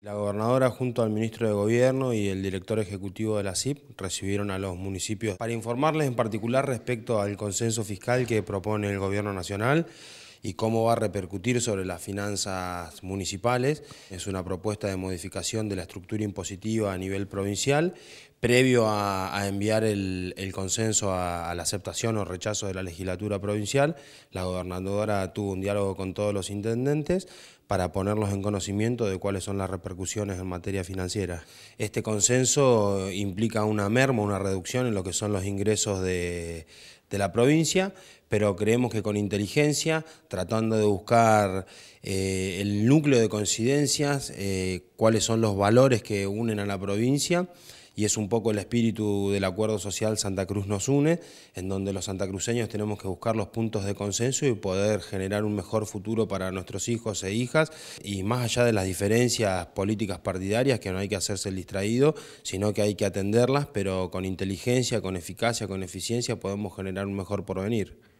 La gobernadora junto al ministro de Gobierno y el director ejecutivo de la CIP recibieron a los municipios para informarles en particular respecto al consenso fiscal que propone el Gobierno Nacional y cómo va a repercutir sobre las finanzas municipales. Es una propuesta de modificación de la estructura impositiva a nivel provincial, previo a enviar el consenso a la aceptación o rechazo de la legislatura provincial. La gobernadora tuvo un diálogo con todos los intendentes para ponerlos en conocimiento de cuáles son las repercusiones en materia financiera. Este consenso implica una merma, una reducción en lo que son los ingresos de la provincia, pero creemos que con inteligencia, tratando de buscar el núcleo de coincidencias, cuáles son los valores que unen a la provincia, y es un poco el espíritu del acuerdo social Santa Cruz nos une, en donde los santacruceños tenemos que buscar los puntos de consenso y poder generar un mejor futuro para nuestros hijos e hijas, y más allá de las diferencias políticas partidarias, que no hay que hacerse el distraído, sino que hay que atenderlas, pero con inteligencia, con eficacia, con eficiencia podemos generar un mejor porvenir.